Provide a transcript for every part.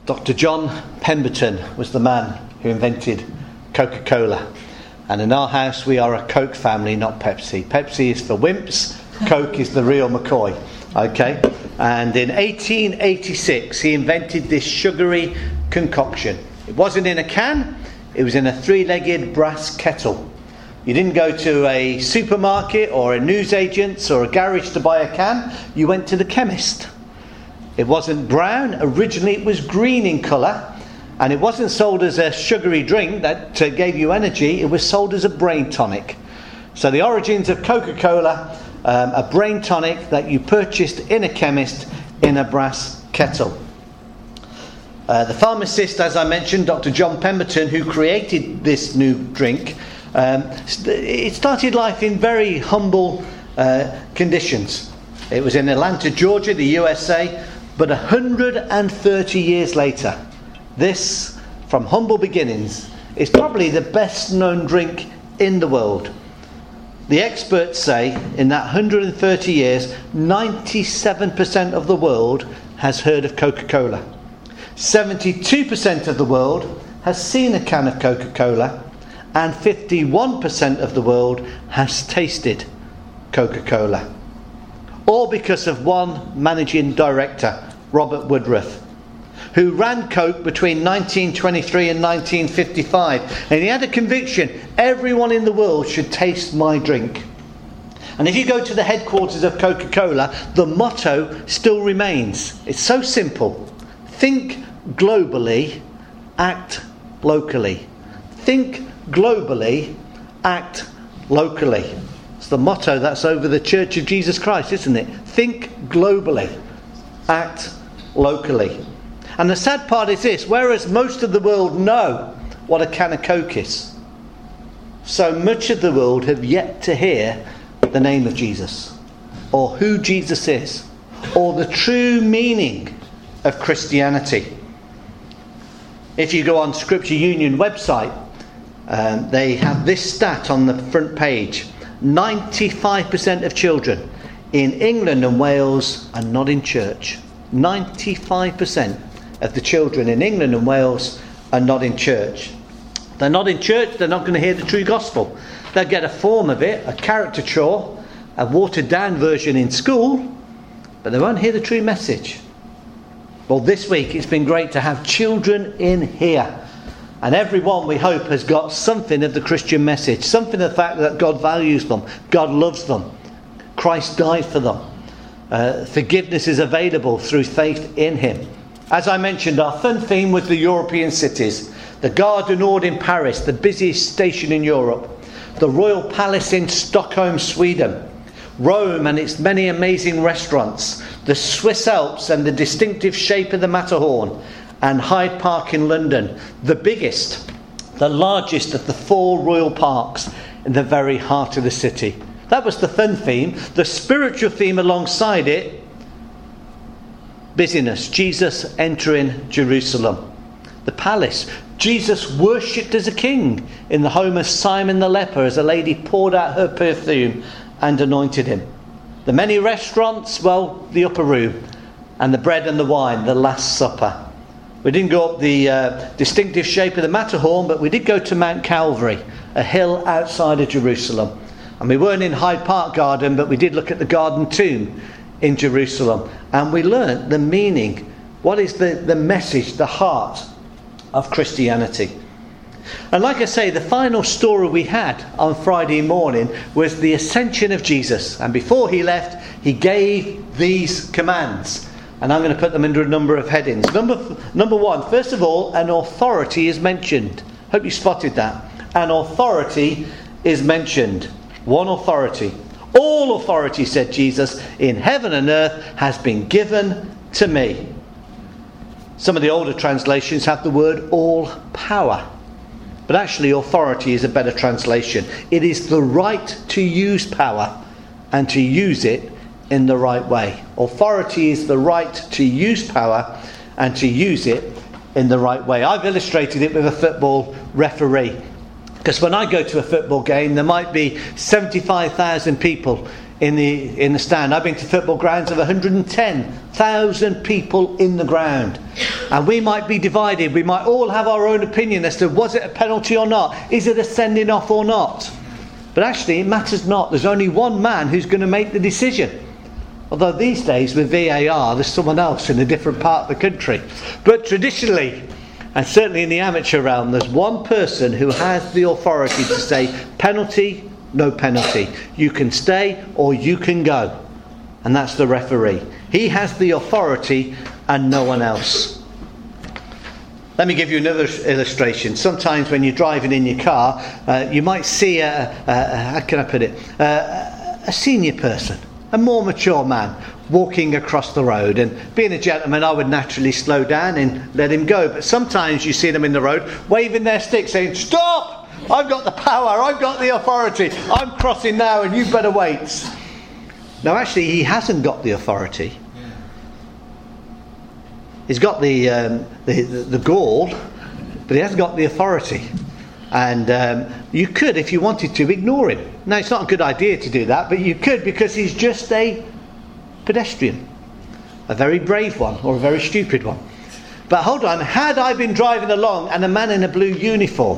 Dr. John Pemberton was the man who invented Coca-Cola. And in our house, we are a Coke family, not Pepsi. Pepsi is for wimps. Coke is the real McCoy. Okay? And in 1886, he invented this sugary concoction. It wasn't in a can. It was in a three-legged brass kettle. You didn't go to a supermarket or a newsagent's or a garage to buy a can. You went to the chemist. It wasn't brown. Originally it was green in colour. And it wasn't sold as a sugary drink that gave you energy. It was sold as a brain tonic. So the origins of Coca-Cola, a brain tonic that you purchased in a chemist in a brass kettle. The pharmacist, as I mentioned, Dr. John Pemberton, who created this new drink, it started life in very humble conditions. It was in Atlanta, Georgia, the USA. But 130 years later, this, from humble beginnings, is probably the best known drink in the world. The experts say in that 130 years, 97% of the world has heard of Coca-Cola. 72% of the world has seen a can of Coca-Cola. And 51% of the world has tasted Coca-Cola. All because of one managing director, Robert Woodruff, who ran Coke between 1923 and 1955. And he had a conviction: everyone in the world should taste my drink. And if you go to the headquarters of Coca-Cola, the motto still remains. It's so simple. Think globally, act locally. Think globally, act locally. It's the motto that's over the Church of Jesus Christ, isn't it? Think globally, act locally. And the sad part is this: whereas most of the world know what a can of Coke is, so much of the world have yet to hear the name of Jesus, or who Jesus is, or the true meaning of Christianity. If you go on Scripture Union website, they have this stat on the front page: 95% of children in England and Wales are not in church. 95% of the children in England and Wales are not in church. They're not in church, they're not going to hear the true gospel. They'll get a form of it, a caricature, a watered down version in school, but they won't hear the true message. Well, this week it's been great to have children in here. And everyone, we hope, has got something of the Christian message. Something of the fact that God values them. God loves them. Christ died for them. Forgiveness is available through faith in him. As I mentioned, our fun theme was the European cities. The Gare du Nord in Paris, the busiest station in Europe. The Royal Palace in Stockholm, Sweden. Rome and its many amazing restaurants. The Swiss Alps and the distinctive shape of the Matterhorn. And Hyde Park in London, the biggest, the largest of the 4 royal parks in the very heart of the city. That was the fun theme. The spiritual theme alongside it, busyness, Jesus entering Jerusalem. The palace, Jesus worshipped as a king in the home of Simon the leper as a lady poured out her perfume and anointed him. The many restaurants, well, the upper room, and the bread and the wine, the Last Supper. We didn't go up the distinctive shape of the Matterhorn, but we did go to Mount Calvary, a hill outside of Jerusalem. And we weren't in Hyde Park Garden, but we did look at the Garden Tomb in Jerusalem. And we learnt the meaning. What is the message, the heart of Christianity? And like I say, the final story we had on Friday morning was the ascension of Jesus. And before he left, he gave these commands. And I'm going to put them under a number of headings. Number one, first of all, an authority is mentioned. Hope you spotted that. An authority is mentioned. One authority. All authority, said Jesus, in heaven and earth has been given to me. Some of the older translations have the word all power. But actually authority is a better translation. It is the right to use power and to use it in the right way. Authority is the right to use power and to use it in the right way. I've illustrated it with a football referee. Because when I go to a football game, there might be 75,000 people in the stand. I've been to football grounds of 110,000 people in the ground. And we might be divided. We might all have our own opinion as to was it a penalty or not? Is it a sending off or not? But actually it matters not. There's only one man who's going to make the decision. Although these days with VAR there's someone else in a different part of the country. But traditionally, and certainly in the amateur realm, there's one person who has the authority to say penalty, no penalty. You can stay or you can go. And that's the referee. He has the authority and no one else. Let me give you another illustration. Sometimes when you're driving in your car, you might see how can I put it? A senior person, a more mature man, walking across the road, and being a gentleman I would naturally slow down and let him go. But sometimes you see them in the road waving their stick saying, "Stop! I've got the power, I've got the authority, I'm crossing now and you better wait." Now actually he hasn't got the authority. He's got the gall, but he hasn't got the authority. And you could, if you wanted to, ignore him. Now it's not a good idea to do that, but you could, because he's just a pedestrian, a very brave one or a very stupid one. But hold on, had I been driving along and a man in a blue uniform,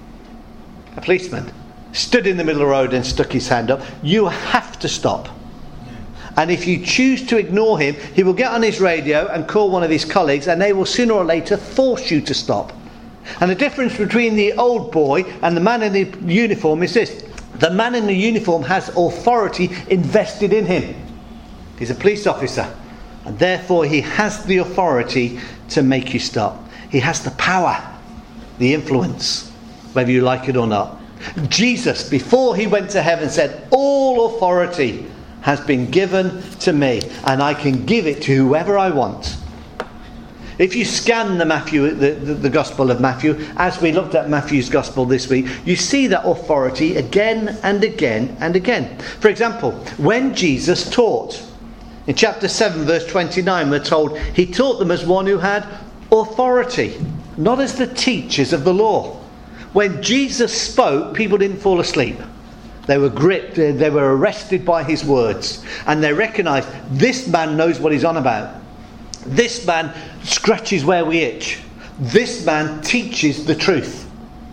a policeman, stood in the middle of the road and stuck his hand up, you have to stop. And if you choose to ignore him, he will get on his radio and call one of his colleagues, and they will sooner or later force you to stop. And the difference between the old boy and the man in the uniform is this: the man in the uniform has authority invested in him. He's a police officer, and therefore he has the authority to make you stop. He has the power, the influence, whether you like it or not. Jesus, before he went to heaven, said, "All authority has been given to me, and I can give it to whoever I want." If you scan the Gospel of Matthew, as we looked at Matthew's Gospel this week, you see that authority again and again and again. For example, when Jesus taught, in chapter 7 verse 29, we're told he taught them as one who had authority, not as the teachers of the law. When Jesus spoke, people didn't fall asleep. They were gripped, they were arrested by his words, and they recognised this man knows what he's on about. This man scratches where we itch. This man teaches the truth.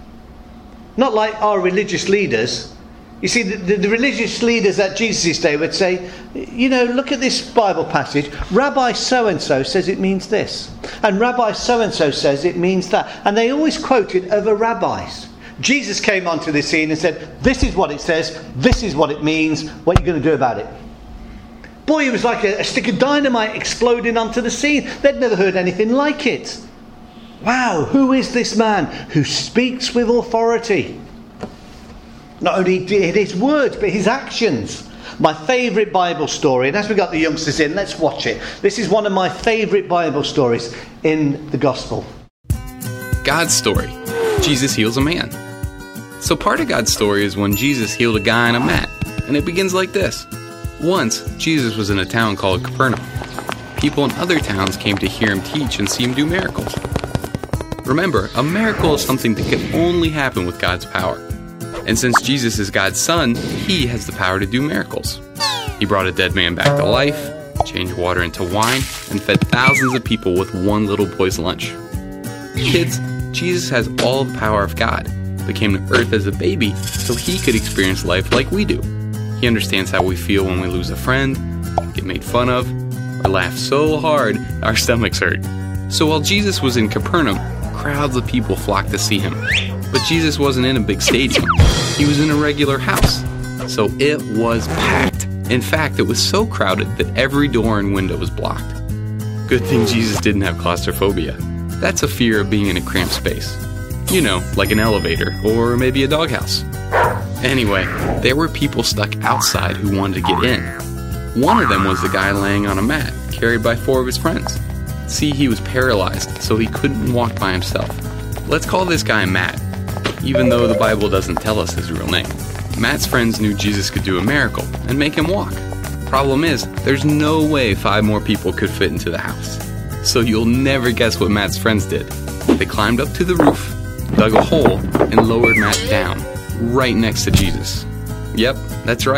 Not like our religious leaders. You see, the religious leaders at Jesus' day would say, you know, look at this Bible passage. Rabbi so-and-so says it means this. And Rabbi so-and-so says it means that. And they always quoted other rabbis. Jesus came onto the scene and said, this is what it says, this is what it means, what are you going to do about it? Boy, it was like a stick of dynamite exploding onto the scene. They'd never heard anything like it. Wow, who is this man who speaks with authority? Not only his words, but his actions. My favourite Bible story, and as we got the youngsters in, let's watch it. This is one of my favourite Bible stories in the Gospel. God's story. Jesus heals a man. So part of God's story is when Jesus healed a guy on a mat. And it begins like this. Once, Jesus was in a town called Capernaum. People in other towns came to hear him teach and see him do miracles. Remember, a miracle is something that can only happen with God's power. And since Jesus is God's son, he has the power to do miracles. He brought a dead man back to life, changed water into wine, and fed thousands of people with one little boy's lunch. Kids, Jesus has all the power of God, but came to earth as a baby so he could experience life like we do. He understands how we feel when we lose a friend, get made fun of, or laugh so hard our stomachs hurt. So while Jesus was in Capernaum, crowds of people flocked to see him. But Jesus wasn't in a big stadium. He was in a regular house. So it was packed. In fact, it was so crowded that every door and window was blocked. Good thing Jesus didn't have claustrophobia. That's a fear of being in a cramped space. You know, like an elevator or maybe a doghouse. Anyway, there were people stuck outside who wanted to get in. One of them was the guy laying on a mat, carried by 4 of his friends. See, he was paralyzed, so he couldn't walk by himself. Let's call this guy Matt, even though the Bible doesn't tell us his real name. Matt's friends knew Jesus could do a miracle and make him walk. Problem is, there's no way 5 more people could fit into the house. So you'll never guess what Matt's friends did. They climbed up to the roof, dug a hole, and lowered Matt down, right next to Jesus. Yep, that's right.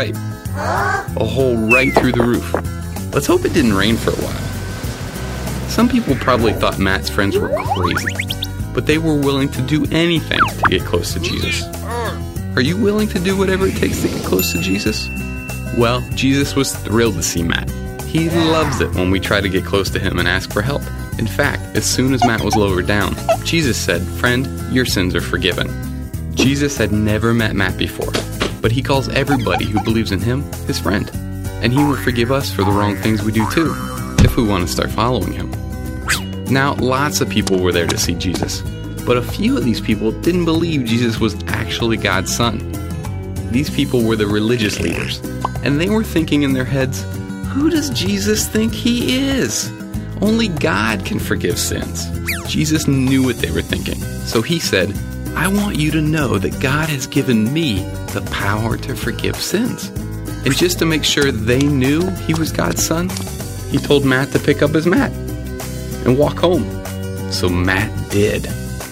A hole right through the roof. Let's hope it didn't rain for a while. Some people probably thought Matt's friends were crazy, but they were willing to do anything to get close to Jesus. Are you willing to do whatever it takes to get close to Jesus? Well, Jesus was thrilled to see Matt. He loves it when we try to get close to him and ask for help. In fact, as soon as Matt was lowered down, Jesus said, "Friend, your sins are forgiven." Jesus had never met Matt before, but he calls everybody who believes in him his friend. And he will forgive us for the wrong things we do too, if we want to start following him. Now, lots of people were there to see Jesus, but a few of these people didn't believe Jesus was actually God's son. These people were the religious leaders, and they were thinking in their heads, who does Jesus think he is? Only God can forgive sins. Jesus knew what they were thinking, so he said, I want you to know that God has given me the power to forgive sins. And just to make sure they knew he was God's son, he told Matt to pick up his mat and walk home. So Matt did.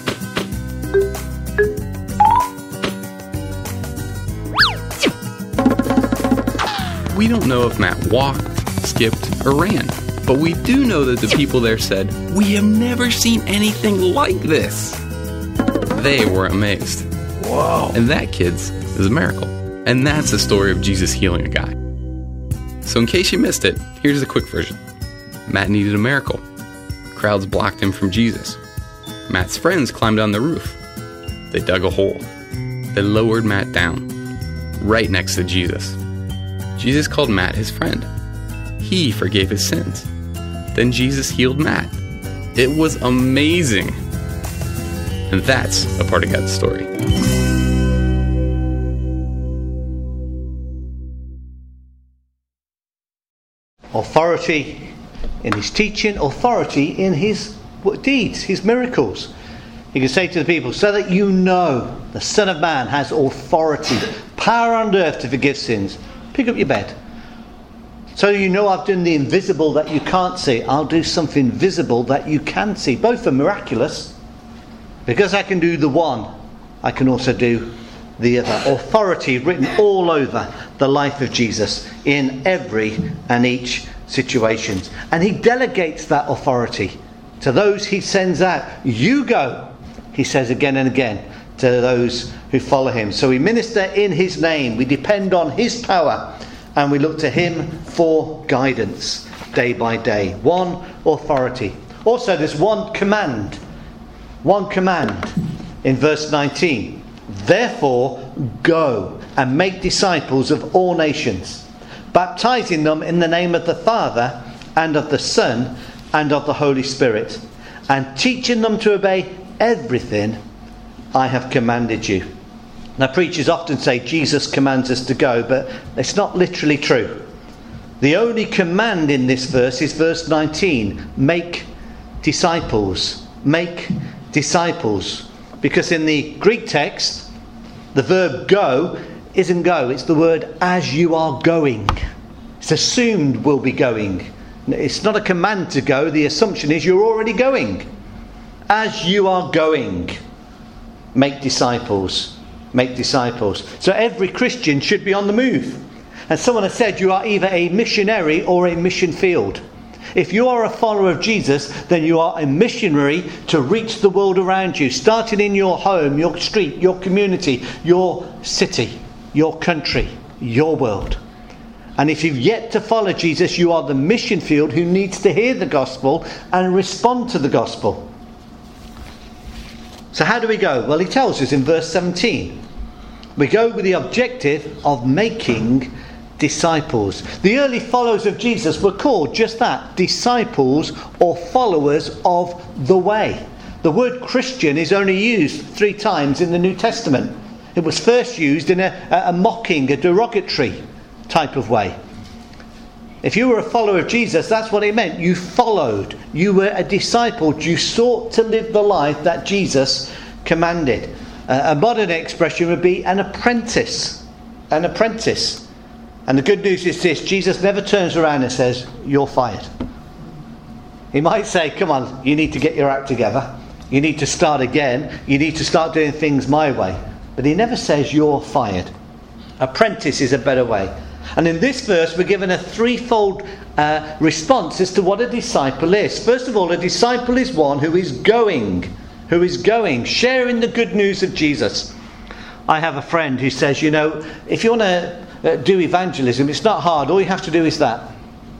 We don't know if Matt walked, skipped, or ran, but we do know that the people there said, we have never seen anything like this. They were amazed. Whoa. And that, kids, is a miracle. And that's the story of Jesus healing a guy. So in case you missed it, here's the quick version. Matt needed a miracle. Crowds blocked him from Jesus. Matt's friends climbed on the roof. They dug a hole. They lowered Matt down, right next to Jesus. Jesus called Matt his friend. He forgave his sins. Then Jesus healed Matt. It was amazing. And that's a part of God's story. Authority in his teaching, authority in his deeds, his miracles. He can say to the people, so that you know the Son of Man has authority, power on earth to forgive sins. Pick up your bed. So you know I've done the invisible that you can't see. I'll do something visible that you can see. Both are miraculous. Because I can do the one, I can also do the other. Authority written all over the life of Jesus in every and each situation. And he delegates that authority to those he sends out. You go, he says again and again, to those who follow him. So we minister in his name. We depend on his power. And we look to him for guidance day by day. One authority. Also, there's one command. One command in verse 19. Therefore, go and make disciples of all nations, baptizing them in the name of the Father and of the Son and of the Holy Spirit, and teaching them to obey everything I have commanded you. Now, preachers often say Jesus commands us to go, but it's not literally true. The only command in this verse is verse 19. Make disciples. Make disciples. Because in the Greek text, the verb go isn't go. It's the word as you are going. It's assumed we'll be going. It's not a command to go. The assumption is you're already going. As you are going, make disciples. Make disciples. So every Christian should be on the move. And someone has said you are either a missionary or a mission field. If you are a follower of Jesus, then you are a missionary to reach the world around you, starting in your home, your street, your community, your city, your country, your world. And if you've yet to follow Jesus, you are the mission field who needs to hear the gospel and respond to the gospel. So how do we go? Well, he tells us in verse 17. We go with the objective of making disciples. The early followers of Jesus were called just that, disciples or followers of the way. The word Christian is only used 3 times in the New Testament. It was first used in a mocking, a derogatory type of way. If you were a follower of Jesus, that's what it meant. You followed. You were a disciple. You sought to live the life that Jesus commanded. A modern expression would be an apprentice. An apprentice. And the good news is this. Jesus never turns around and says, you're fired. He might say, come on, you need to get your act together. You need to start again. You need to start doing things my way. But he never says, you're fired. Apprentice is a better way. And in this verse, we're given a threefold response as to what a disciple is. First of all, a disciple is one who is going, sharing the good news of Jesus. I have a friend who says, if you want to do evangelism, it's not hard. All you have to do is that.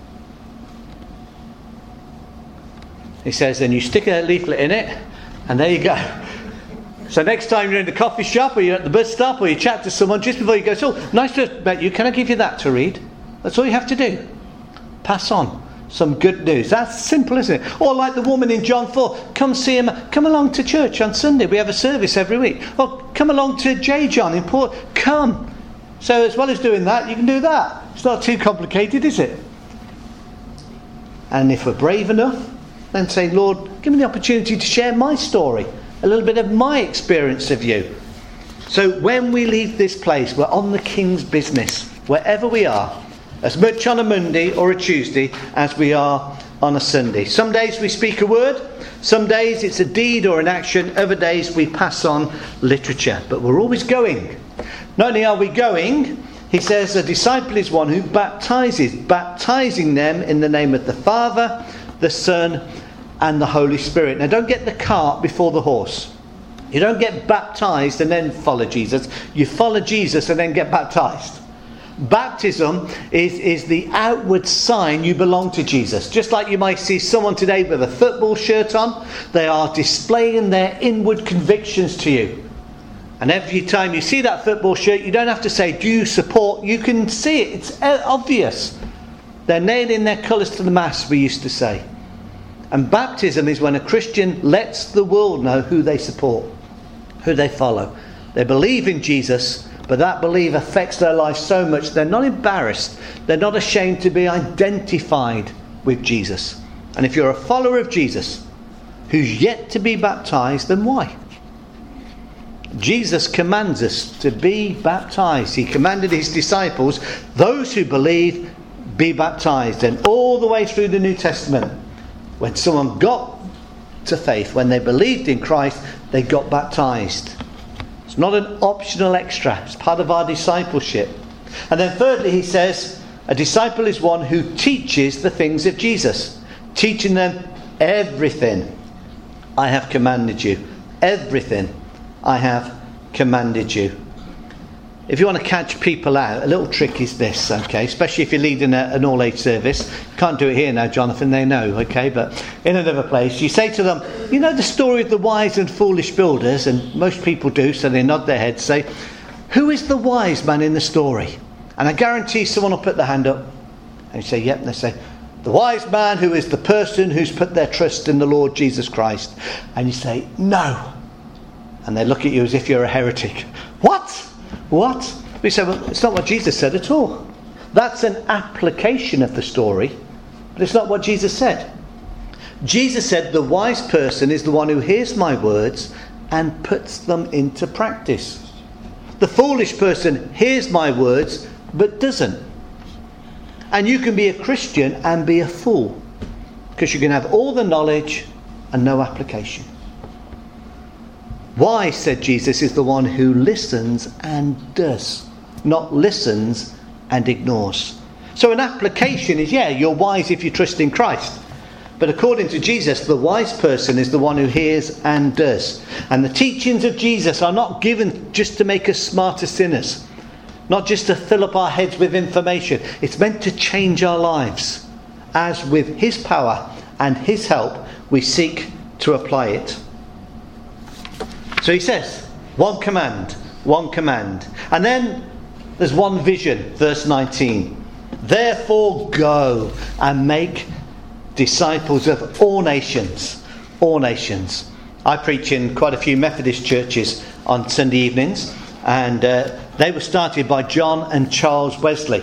He says, then you stick a leaflet in it, and there you go. So next time you're in the coffee shop, or you're at the bus stop, or you chat to someone, just before you go, so nice to have met you, can I give you that to read? That's all you have to do. Pass on some good news. That's simple, isn't it? Or like the woman in John 4, come along to church on Sunday. We have a service every week. Or come along to J. John in Port. Come. So as well as doing that, you can do that. It's not too complicated, is it? And if we're brave enough, then say, Lord, give me the opportunity to share my story, a little bit of my experience of you. So when we leave this place, we're on the King's business, wherever we are, as much on a Monday or a Tuesday as we are on a Sunday. Some days we speak a word, some days it's a deed or an action, other days we pass on literature. But we're always going. Not only are we going, he says a disciple is one who baptizes, baptizing them in the name of the Father, the Son, and the Holy Spirit. Now don't get the cart before the horse. You don't get baptized and then follow Jesus. You follow Jesus and then get baptized. Baptism is the outward sign you belong to Jesus. Just like you might see someone today with a football shirt on, they are displaying their inward convictions to you. And every time you see that football shirt, you don't have to say, do you support? You can see it. It's obvious. They're nailing their colours to the mast, we used to say. And baptism is when a Christian lets the world know who they support, who they follow. They believe in Jesus, but that belief affects their life so much they're not embarrassed. They're not ashamed to be identified with Jesus. And if you're a follower of Jesus who's yet to be baptized, then why? Jesus commands us to be baptized. He commanded his disciples, those who believe, be baptized. And all the way through the New Testament, when someone got to faith, when they believed in Christ, they got baptized. It's not an optional extra. It's part of our discipleship. And then thirdly, he says, a disciple is one who teaches the things of Jesus. Teaching them everything I have commanded you. Everything I have commanded you. If you want to catch people out, a little trick is this, okay? Especially if you're leading an all-age service. Can't do it here now, Jonathan, they know, okay? But in another place, you say to them, you know the story of the wise and foolish builders? And most people do, so they nod their heads, say, who is the wise man in the story? And I guarantee someone will put their hand up. And you say, yep. And they say, the wise man who is the person who's put their trust in the Lord Jesus Christ. And you say, no. And they look at you as if you're a heretic. What? We say, well, it's not what Jesus said at all. That's an application of the story, but it's not what Jesus said. Jesus said the wise person is the one who hears my words and puts them into practice. The foolish person hears my words but doesn't. And you can be a Christian and be a fool, because you can have all the knowledge and no application. Wise, said Jesus, is the one who listens and does, not listens and ignores. So an application is, you're wise if you trust in Christ. But according to Jesus, the wise person is the one who hears and does. And the teachings of Jesus are not given just to make us smarter sinners, not just to fill up our heads with information. It's meant to change our lives, as with his power and his help we seek to apply it. So he says, one command. And then there's one vision, verse 19. Therefore go and make disciples of all nations. All nations. I preach in quite a few Methodist churches on Sunday evenings, and they were started by John and Charles Wesley.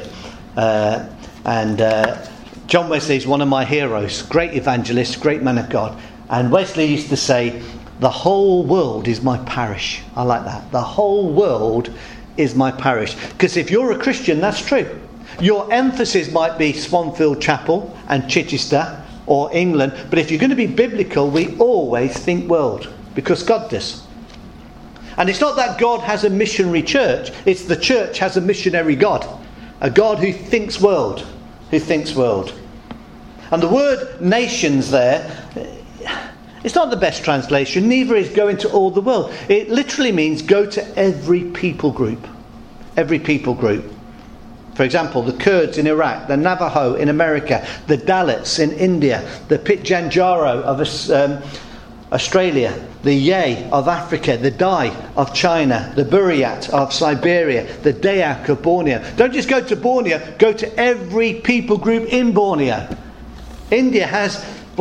John Wesley is one of my heroes, great evangelist, great man of God. And Wesley used to say, the whole world is my parish. I like that. The whole world is my parish. Because if you're a Christian, that's true. Your emphasis might be Swanfield Chapel and Chichester or England. But if you're going to be biblical, we always think world. Because God does. And it's not that God has a missionary church. It's the church has a missionary God. A God who thinks world. Who thinks world. And the word nations there, it's not the best translation. Neither is go into all the world. It literally means go to every people group. Every people group. For example, the Kurds in Iraq, the Navajo in America, the Dalits in India, the Pitjantjaro of Australia, the Yei of Africa, the Dai of China, the Buryat of Siberia, the Dayak of Borneo. Don't just go to Borneo, go to every people group in Borneo. India has,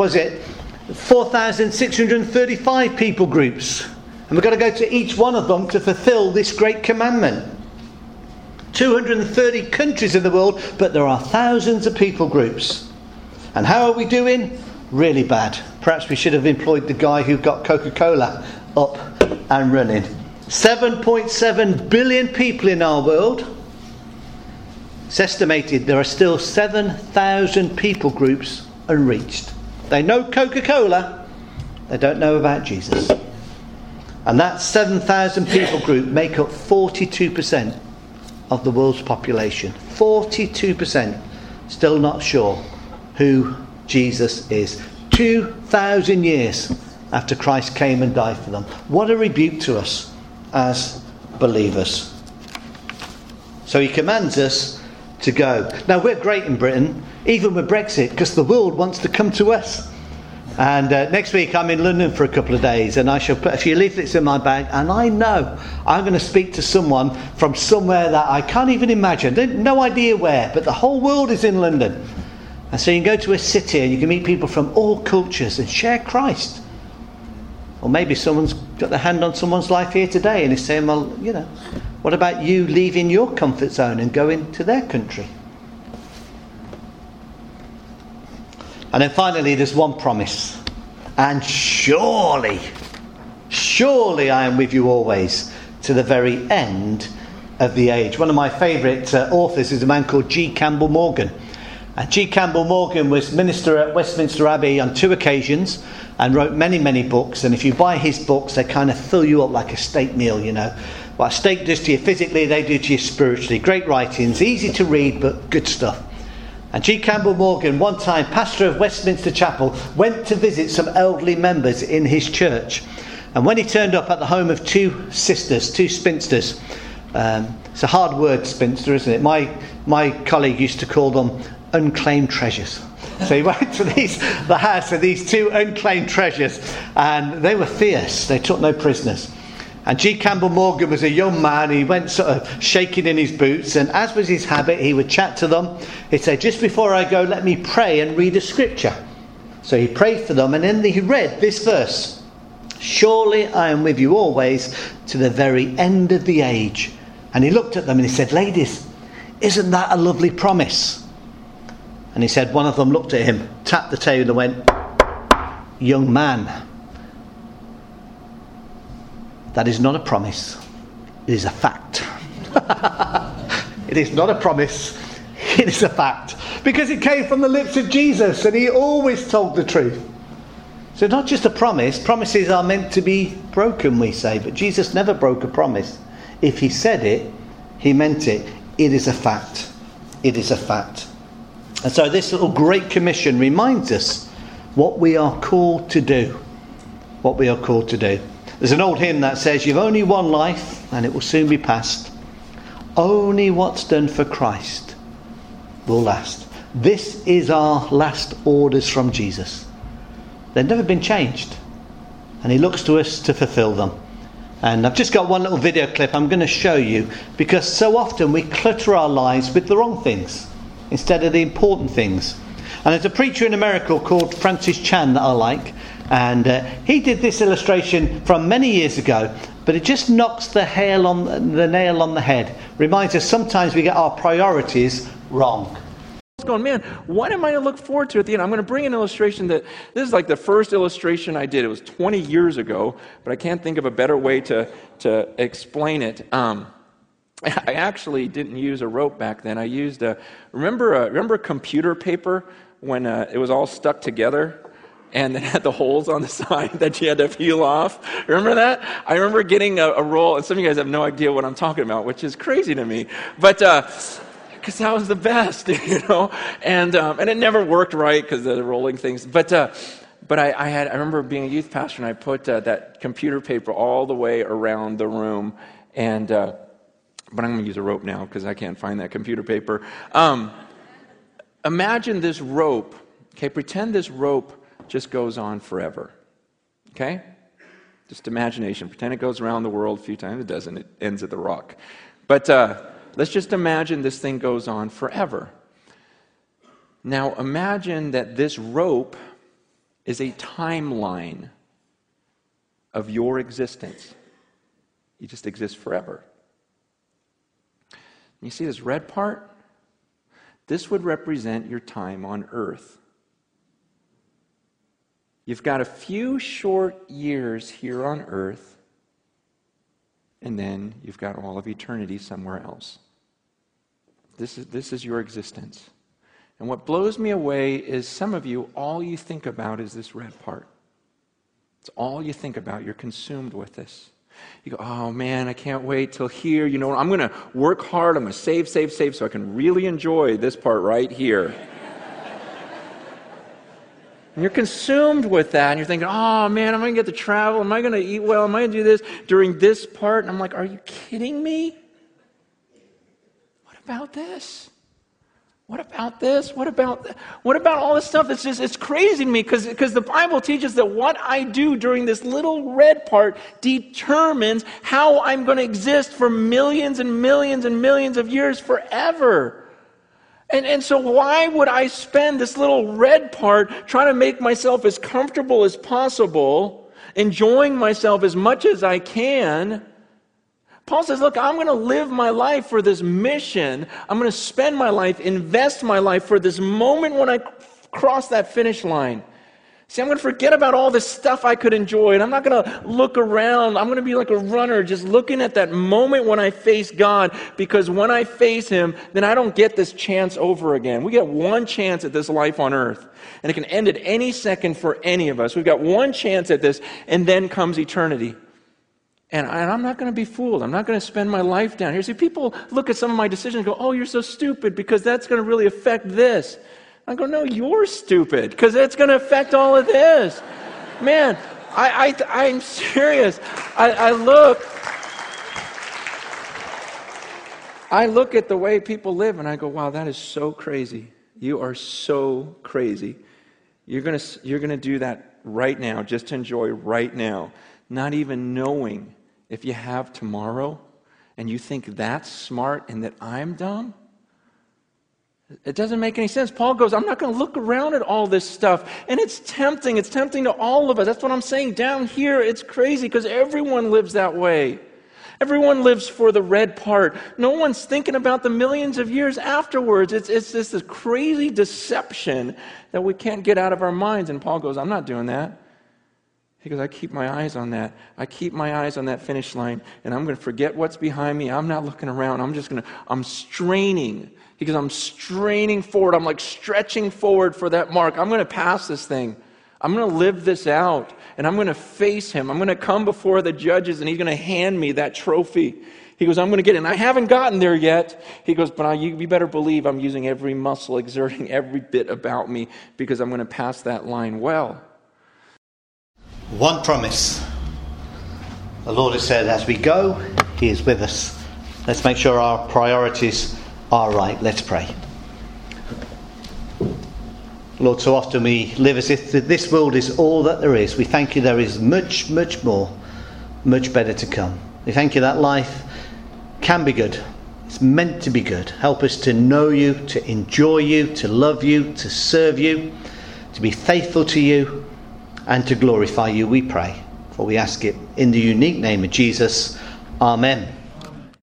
4,635 people groups. And we've got to go to each one of them to fulfill this great commandment. 230 countries in the world, but there are thousands of people groups. And how are we doing? Really bad. Perhaps we should have employed the guy who got Coca-Cola up and running. 7.7 billion people in our world. It's estimated there are still 7,000 people groups unreached. They know Coca-Cola, they don't know about Jesus. And that 7,000 people group make up 42% of the world's population. 42% still not sure who Jesus is. 2,000 years after Christ came and died for them. What a rebuke to us as believers. So he commands us to go. Now we're great in Britain, even with Brexit, because the world wants to come to us. And next week I'm in London for a couple of days, and I shall put a few leaflets in my bag, and I know I'm going to speak to someone from somewhere that I can't even imagine. No idea where, but the whole world is in London. And so you can go to a city and you can meet people from all cultures and share Christ. Or maybe someone's got their hand on someone's life here today and is saying, well, what about you leaving your comfort zone and going to their country? And then finally, there's one promise. And surely I am with you always to the very end of the age. One of my favourite authors is a man called G. Campbell Morgan. And G. Campbell Morgan was minister at Westminster Abbey on 2 occasions and wrote many, many books. And if you buy his books, they kind of fill you up like a steak meal, What a steak does to you physically, they do to you spiritually. Great writings, easy to read, but good stuff. And G. Campbell Morgan, one time pastor of Westminster Chapel, went to visit some elderly members in his church. And when he turned up at the home of 2 sisters, 2 spinsters, it's a hard word, spinster, isn't it? My colleague used to call them unclaimed treasures. So he went to the house of these 2 unclaimed treasures, and they were fierce. They took no prisoners. And G. Campbell Morgan was a young man. He went sort of shaking in his boots, and as was his habit, he would chat to them. He'd say, just before I go, let me pray and read a scripture. So he prayed for them, and then he read this verse. Surely I am with you always to the very end of the age. And he looked at them and he said, ladies, isn't that a lovely promise? And he said, one of them looked at him, tapped the table and went, young man, that is not a promise. It is a fact. It is not a promise. It is a fact. Because it came from the lips of Jesus, and he always told the truth. So not just a promise. Promises are meant to be broken, we say. But Jesus never broke a promise. If he said it, he meant it. It is a fact. It is a fact. And so this little Great Commission reminds us what we are called to do. What we are called to do. There's an old hymn that says, you've only one life and it will soon be past. Only what's done for Christ will last. This is our last orders from Jesus. They've never been changed. And he looks to us to fulfill them. And I've just got one little video clip I'm going to show you, because so often we clutter our lives with the wrong things instead of the important things. And there's a preacher in America called Francis Chan that I like. And he did this illustration from many years ago, but it just knocks the nail on the head. Reminds us sometimes we get our priorities wrong. Going, man, what am I to look forward to at the end? I'm going to bring an illustration that, this is like the first illustration I did. It was 20 years ago, but I can't think of a better way to explain it. I actually didn't use a rope back then. I used remember computer paper when it was all stuck together? And it had the holes on the side that you had to peel off. Remember that? I remember getting a roll, and some of you guys have no idea what I'm talking about, which is crazy to me. But because that was the best, and it never worked right because of the rolling things. But I remember being a youth pastor, and I put that computer paper all the way around the room, and but I'm going to use a rope now because I can't find that computer paper. Imagine this rope. Okay, pretend this rope just goes on forever. Okay? Just imagination. Pretend it goes around the world a few times. It doesn't. It ends at the rock. But let's just imagine this thing goes on forever. Now imagine that this rope is a timeline of your existence. You just exist forever. You see this red part? This would represent your time on earth. You've got a few short years here on earth, and then you've got all of eternity somewhere else. This is your existence. And what blows me away is some of you, all you think about is this red part. It's all you think about. You're consumed with this. You go, oh man, I can't wait till here. I'm going to work hard. I'm going to save so I can really enjoy this part right here. And you're consumed with that, and you're thinking, oh man, am I going to get to travel? Am I going to eat well? Am I going to do this during this part? And I'm like, are you kidding me? What about this? What about this? What about all this stuff? It's crazy to me because the Bible teaches that what I do during this little red part determines how I'm going to exist for millions and millions and millions of years forever. And so why would I spend this little red part trying to make myself as comfortable as possible, enjoying myself as much as I can? Paul says, look, I'm going to live my life for this mission. I'm going to spend my life, invest my life for this moment when I cross that finish line. See, I'm going to forget about all this stuff I could enjoy, and I'm not going to look around. I'm going to be like a runner, just looking at that moment when I face God, because when I face Him, then I don't get this chance over again. We get one chance at this life on earth, and it can end at any second for any of us. We've got one chance at this, and then comes eternity. And I'm not going to be fooled. I'm not going to spend my life down here. See, people look at some of my decisions and go, oh, you're so stupid because that's going to really affect this. I go, no, you're stupid because it's going to affect all of this. Man, I'm serious. I look at the way people live and I go, wow, that is so crazy. You are so crazy. You're going to do that right now, just to enjoy right now, not even knowing if you have tomorrow, and you think that's smart and that I'm dumb. It doesn't make any sense. Paul goes, I'm not going to look around at all this stuff. And it's tempting. It's tempting to all of us. That's what I'm saying. Down here, it's crazy because everyone lives that way. Everyone lives for the red part. No one's thinking about the millions of years afterwards. It's this crazy deception that we can't get out of our minds. And Paul goes, I'm not doing that. He goes, I keep my eyes on that. I keep my eyes on that finish line, and I'm going to forget what's behind me. I'm not looking around. I'm straining. He goes, I'm straining forward. I'm like stretching forward for that mark. I'm going to pass this thing. I'm going to live this out, and I'm going to face Him. I'm going to come before the judges, and He's going to hand me that trophy. He goes, I'm going to get it. And I haven't gotten there yet. He goes, but you better believe I'm using every muscle, exerting every bit about me, because I'm going to pass that line well. One promise. The Lord has said, as we go, He is with us. Let's make sure our priorities are right. Let's pray. Lord, so often we live as if this world is all that there is. We thank You there is much, much more, much better to come. We thank You that life can be good. It's meant to be good. Help us to know You, to enjoy You, to love You, to serve You, to be faithful to You, and to glorify You, we pray. For we ask it in the unique name of Jesus. Amen.